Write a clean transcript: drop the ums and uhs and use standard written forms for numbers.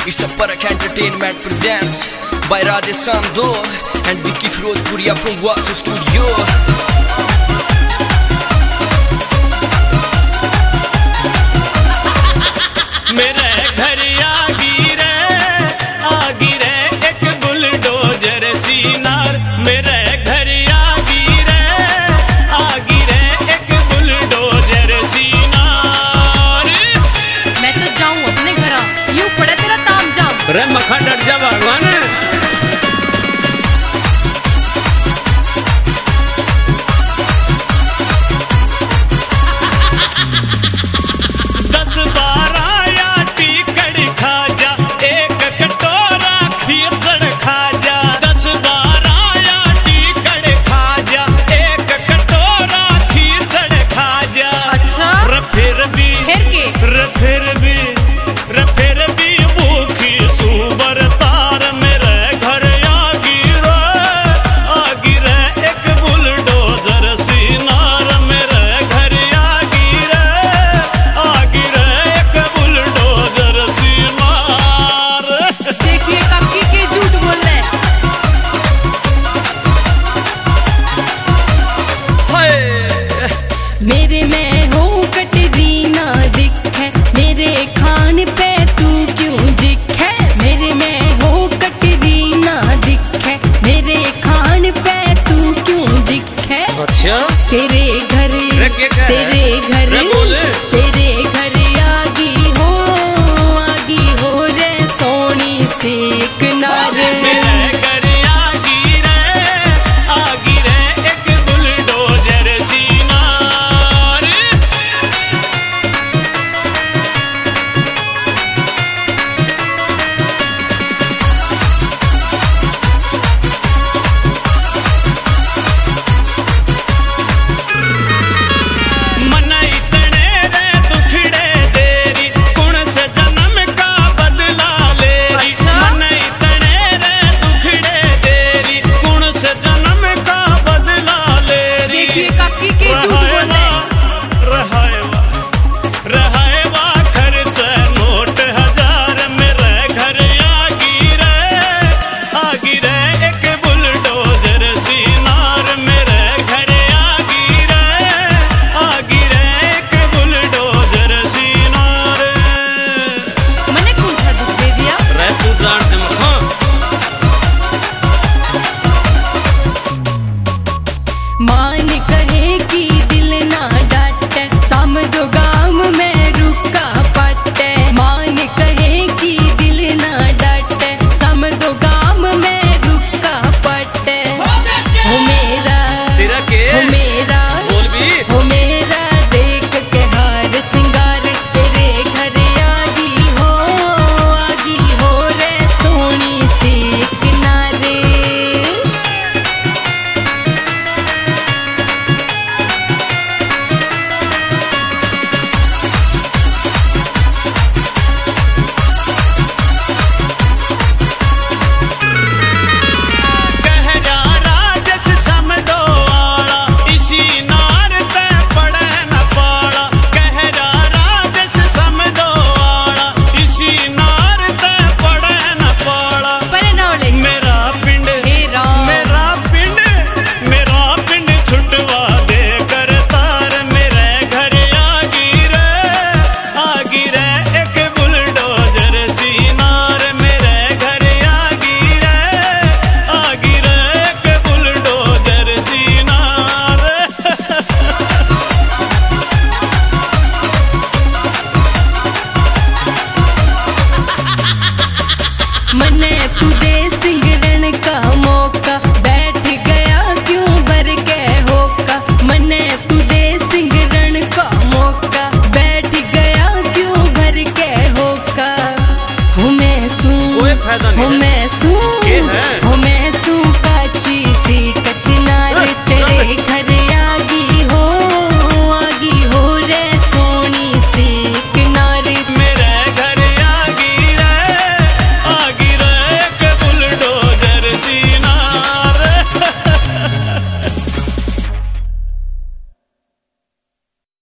It's a Parak Entertainment presents by Rajesh Sandor and Vicky Firozpuria from Vasu Studio. मेरे घर आगी रे एक बुलडोजर सीनार। मेरे घर आगी रे एक बुलडोजर सीनार। मैं तो जाऊं अपने घर, यूं पड़े तेरा ताम जाम। रे मखा डर जा भगवान। फिर भी भूखी सुबर तार। मेरे घर आगी रे एक बुलडोजर सीनार। मेरे घर आगी रे एक बुलडोजर सीनार। देखिए काकी के झूठ बोल रहे। मेरे में हो कटरीना दिखे, मेरे खान पे तू क्यों दिखे। मेरे में हो कटरीना दिखे, मेरे खान पे तू क्यों दिखे। अच्छा तेरे घर आगी हो रे सोनी सी एक नार।